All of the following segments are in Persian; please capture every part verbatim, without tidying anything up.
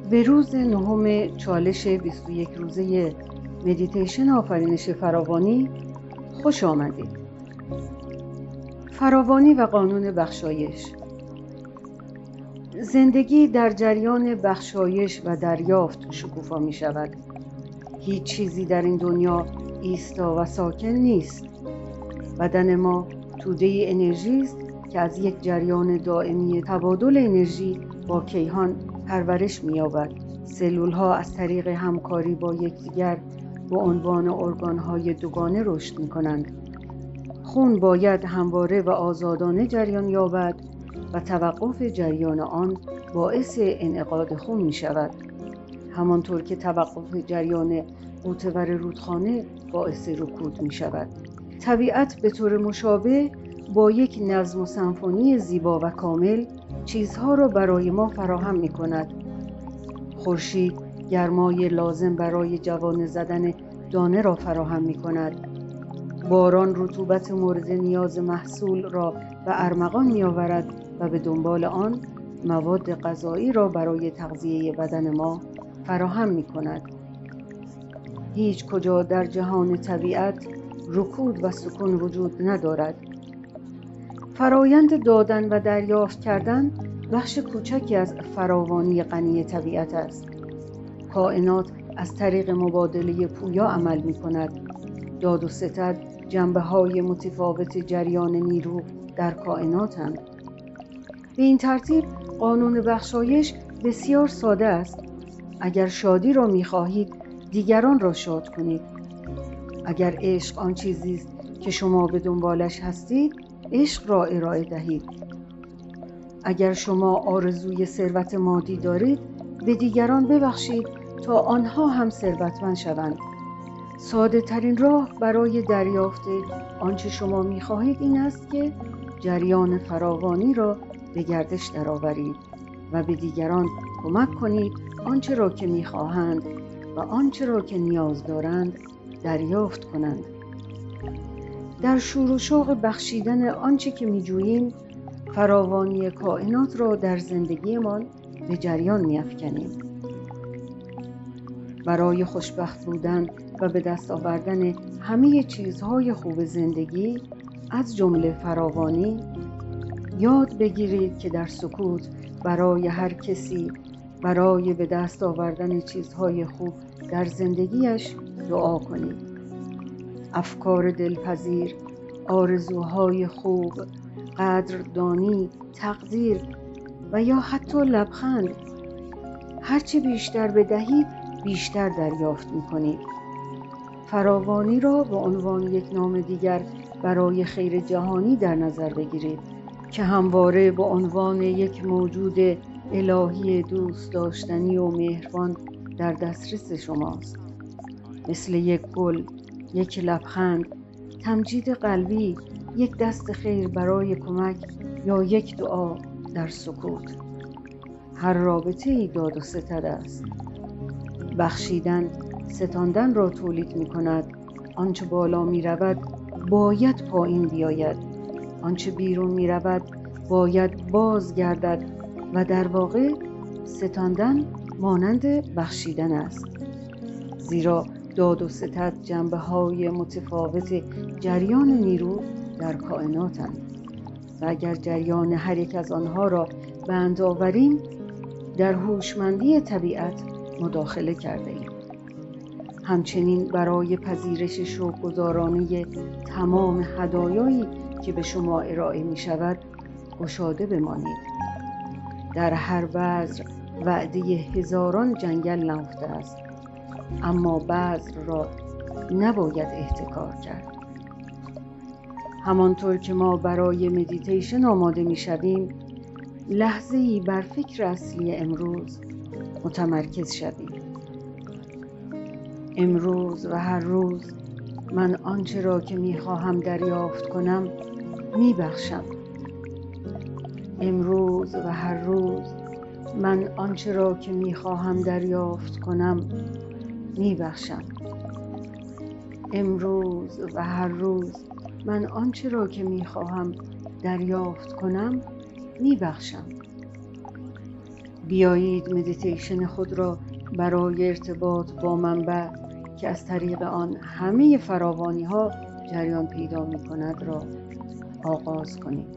به روز نهم چالش بیست و یک روزه مدیتیشن آفرینش فراوانی خوش آمدید. فراوانی و قانون بخشایش. زندگی در جریان بخشایش و دریافت شکوفا می شود. هیچ چیزی در این دنیا ایستا و ساکن نیست. بدن ما توده انرژی است که از یک جریان دائمی تبادل انرژی با کیهان پرورش می‌یابد. سلول‌ها از طریق همکاری با یکدیگر به عنوان ارگان‌های دوگانه رشد می‌کنند. خون باید همواره و آزادانه جریان یابد و توقف جریان آن باعث انعقاد خون می‌شود. همانطور که توقف جریان قوطه‌ور رودخانه باعث رکود می‌شود. طبیعت به طور مشابه با یک نظم و سمفونی زیبا و کامل چیزها را برای ما فراهم می‌کند. خورشید گرمای لازم برای جوانه زدن دانه را فراهم می‌کند. باران رطوبت مورد نیاز محصول را به ارمغان می‌آورد و به دنبال آن مواد غذایی را برای تغذیه بدن ما فراهم می‌کند. هیچ کجا در جهان طبیعت رکود و سکون وجود ندارد. فرایند دادن و دریافت کردن بخش کوچکی از فراوانی غنی طبیعت است. کائنات از طریق مبادله پویا عمل می کند. داد و ستد جنبه‌های متفاوت جریان نیرو در کائناتند. به این ترتیب قانون بخشایش بسیار ساده است. اگر شادی را می خواهید دیگران را شاد کنید. اگر عشق آن چیزی است که شما به دنبالش هستید، عشق را ارائه دهید. اگر شما آرزوی ثروت مادی دارید، به دیگران ببخشید تا آنها هم ثروتمند شوند. ساده ترین راه برای دریافت آنچه شما می‌خواهید این است که جریان فراوانی را به گردش درآورید و به دیگران کمک کنید آنچه را که می‌خواهند و آنچه را که نیاز دارند دریافت کنند. در شور و شوق بخشیدن آنچه که می‌جوییم، فراوانی کائنات را در زندگیمان به جریان می‌افکنیم. برای خوشبخت بودن و به دست آوردن همه چیزهای خوب زندگی، از جمله فراوانی، یاد بگیرید که در سکوت برای هر کسی برای به دست آوردن چیزهای خوب در زندگیش دعا کنید. افکار دلپذیر، آرزوهای خوب، قدردانی، تقدیر و یا حتی لبخند. هرچه بیشتر بدهید بیشتر دریافت می‌کنید. فراوانی را به عنوان یک نام دیگر برای خیر جهانی در نظر بگیرید که همواره به عنوان یک موجود الهی دوست داشتنی و مهربان در دسترس شماست. مثل یک گل، یک لبخند، تمجید قلبی، یک دست خیر برای کمک یا یک دعا در سکوت. هر رابطه ای داد و ستد است. بخشیدن ستاندن را تولید می کند. آنچه بالا می رود باید پایین بیاید. آنچه بیرون می رود باید باز گردد و در واقع ستاندن مانند بخشیدن است. زیرا داد و ستد جنبه‌های متفاوت جریان نیرو در کائناتند و اگر جریان هر یک از آنها را بند آوریم، در هوشمندی طبیعت مداخله کرده ایم. همچنین برای پذیرش شکرگزارانه تمام هدایایی که به شما ارائه می شود گشاده بمانید. در هر بذر وعده هزاران جنگل نهفته است، اما بذر را نباید احتکار کرد. همانطور که ما برای مدیتیشن آماده می شویم، لحظه‌ای بر فکر اصلی امروز متمرکز شویم. امروز و هر روز من آنچه را که می خواهم دریافت کنم می بخشم. امروز و هر روز من آنچه را که می خواهم دریافت کنم می بخشم. امروز و هر روز من آنچه را که می خواهم دریافت کنم می بخشم. بیایید مدیتیشن خود را برای ارتباط با منبع که از طریق آن همه فراوانی ها جریان پیدا می کند را آغاز کنید.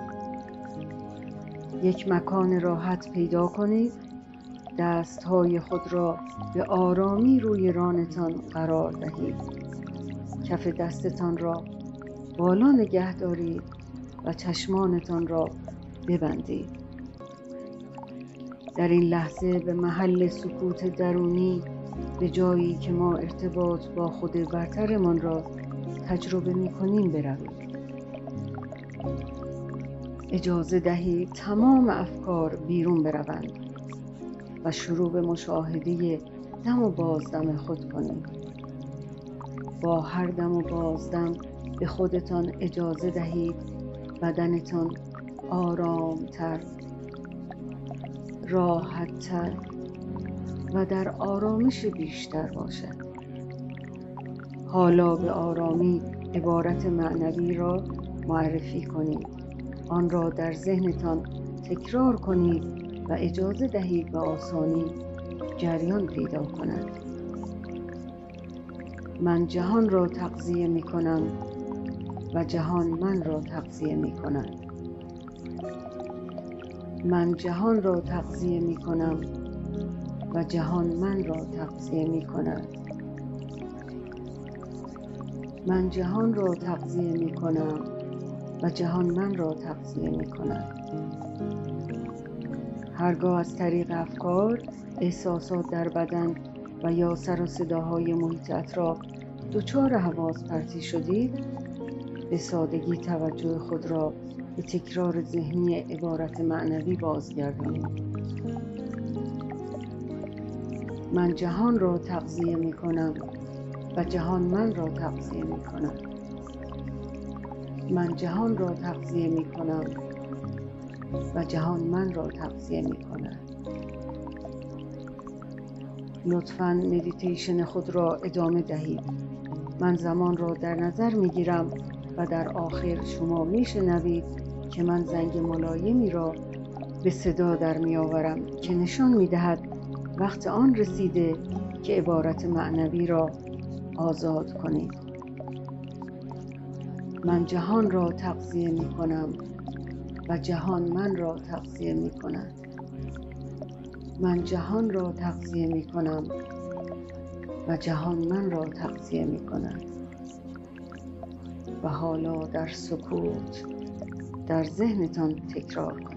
یک مکان راحت پیدا کنید. دستهای خود را به آرامی روی رانتان قرار دهید. کف دستتان را بالا نگه دارید و چشمانتان را ببندید. در این لحظه به محل سکوت درونی، به جایی که ما ارتباط با خود برترمان را تجربه می کنیم بروید. اجازه دهید تمام افکار بیرون بروند و شروع به مشاهده دم و بازدم خود کنید. با هر دم و بازدم به خودتان اجازه دهید بدنتان آرامتر، راحتتر و در آرامش بیشتر باشد. حالا به آرامی عبارت معنوی را معرفی کنید. آن را در ذهنتان تکرار کنید و اجازه دهید به آسانی جریان پیدا کند. من جهان را تغذیه می کنم و جهان من را تغذیه می کند. من جهان را تغذیه می کنم و جهان من را تغذیه می کند. من جهان را تغذیه می کنم و جهان من را تغذیه می کند. هرگاه از طریق افکار، احساسات در بدن و یا سر و صداهای محیط اطراف دچار حواس پرتی شدید، به سادگی توجه خود را به تکرار ذهنی عبارت معنوی بازگردانید. من جهان را تغذیه می کنم و جهان من را تغذیه می کند. من جهان را تغذیه می کنم و جهان من را تغذیه می کند. لطفاً مدیتیشن خود را ادامه دهید. من زمان را در نظر می گیرم و در آخر شما می شنوید که من زنگ ملایمی را به صدا در می آورم که نشان می دهد وقت آن رسیده که عبارت معنوی را آزاد کنید. من جهان را تغذیه می کنم و جهان من را تغذیه می کند. من جهان را تغذیه می کنم و جهان من را تغذیه می کند. و حالا در سکوت در ذهنتان تکرار کنید.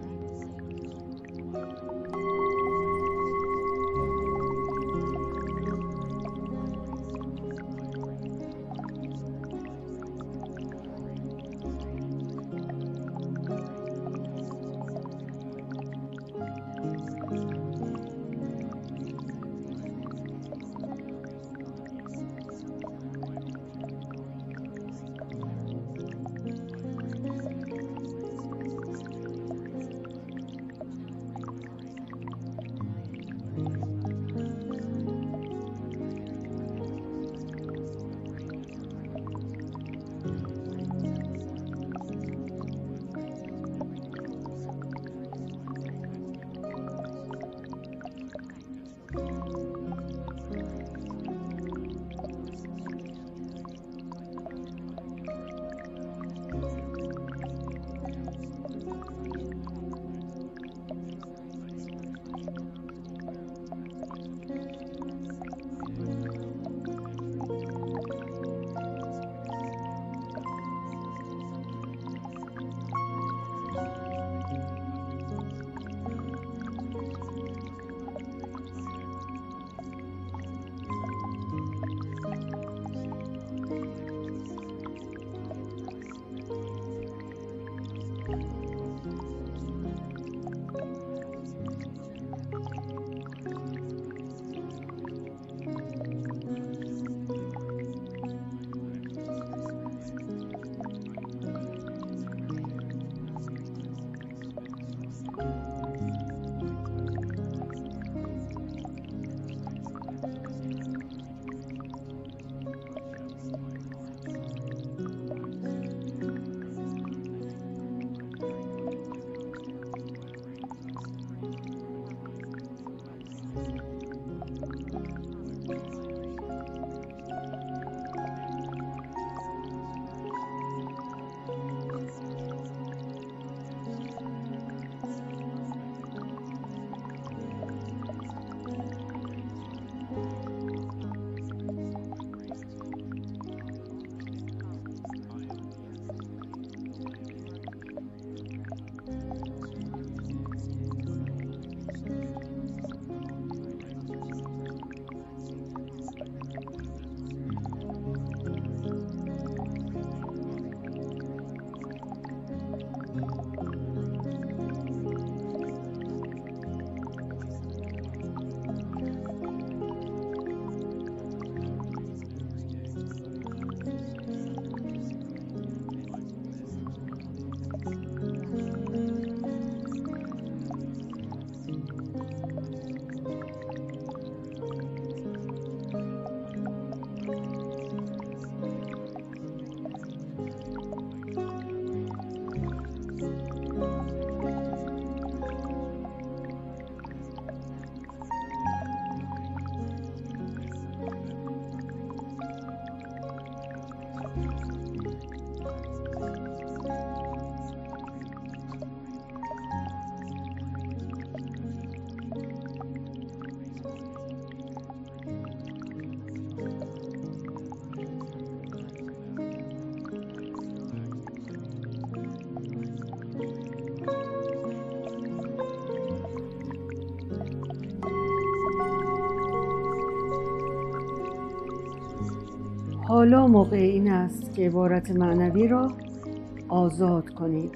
حالا موقع این است که عبارت معنوی را آزاد کنید.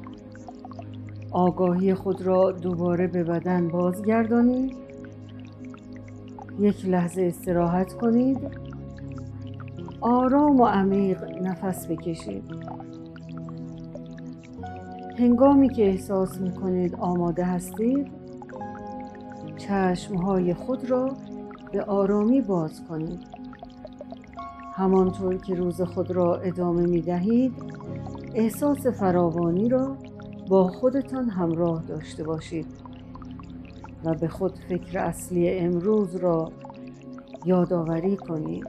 آگاهی خود را دوباره به بدن بازگردانید. یک لحظه استراحت کنید. آرام و عمیق نفس بکشید. هنگامی که احساس می کنید آماده هستید، چشمهای خود را به آرامی باز کنید. همانطور که روز خود را ادامه می دهید، احساس فراوانی را با خودتان همراه داشته باشید و به خود فکر اصلی امروز را یادآوری کنید.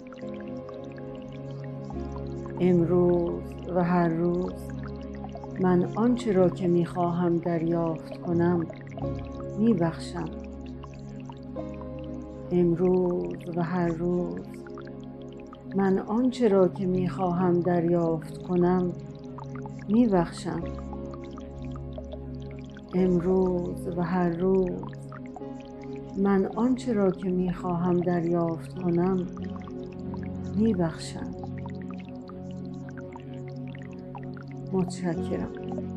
امروز و هر روز من آنچه را که می خواهم دریافت کنم می بخشم. امروز و هر روز من آنچه را که می خواهم دریافت کنم می بخشم. امروز و هر روز من آنچه را که می خواهم دریافت کنم می بخشم. متشکرم.